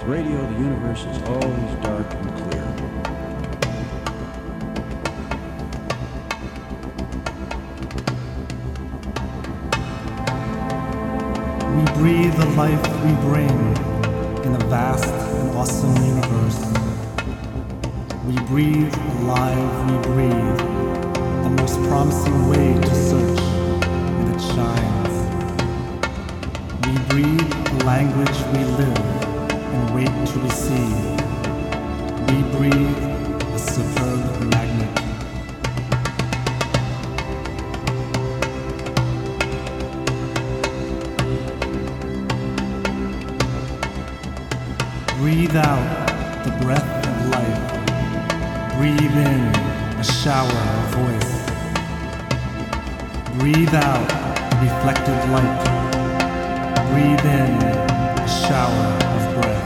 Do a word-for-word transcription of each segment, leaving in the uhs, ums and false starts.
with radio, the universe is always dark and clear. We breathe the life we bring in a vast and awesome universe. We breathe alive, we breathe, the most promising way to search, and it shines. We breathe a language we live and wait to receive. We breathe a superb magnet. Breathe out the breath of life. Breathe in a shower of voice. Breathe out the reflected light. Breathe in a shower of breath.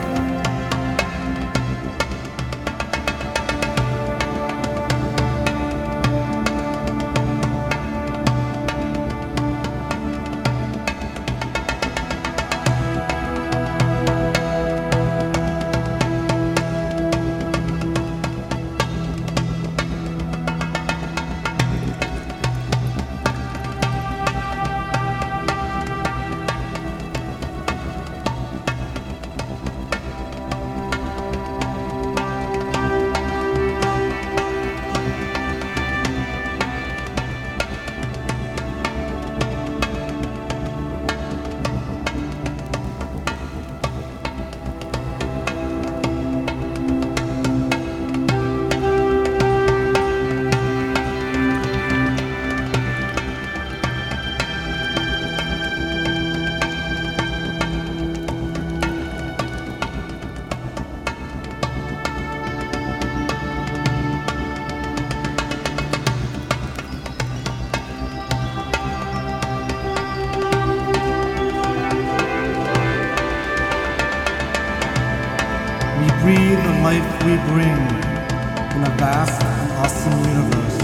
We breathe the life we bring in a vast and awesome universe.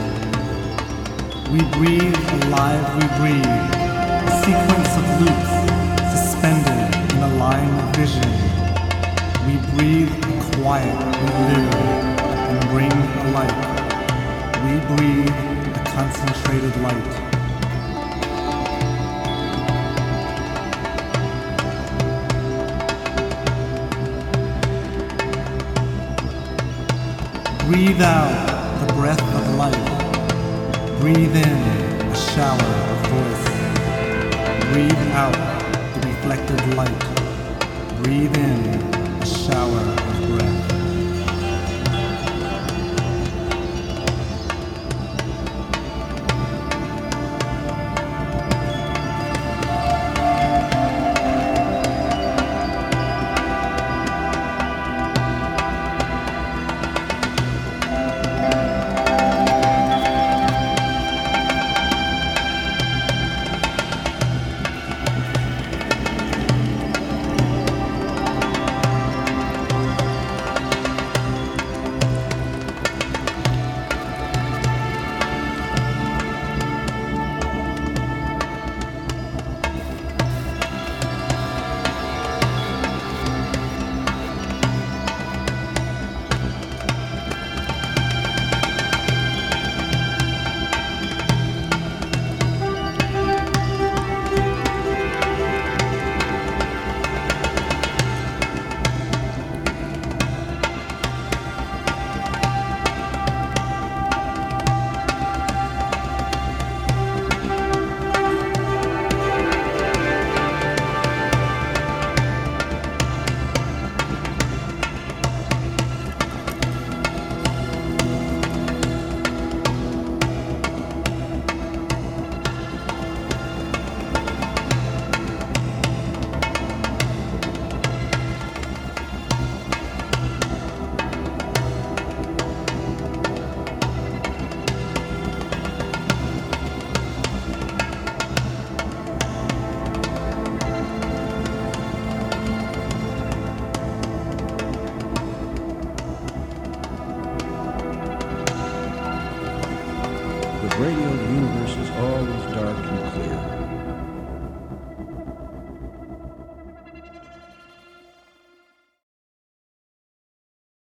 We breathe alive, we breathe, a sequence of loops suspended in a line of vision. We breathe the quiet, we live and bring a light. We breathe the concentrated light. Breathe out the breath of life. Breathe in a shower of voice. Breathe out the reflected light. Breathe in a shower of breath.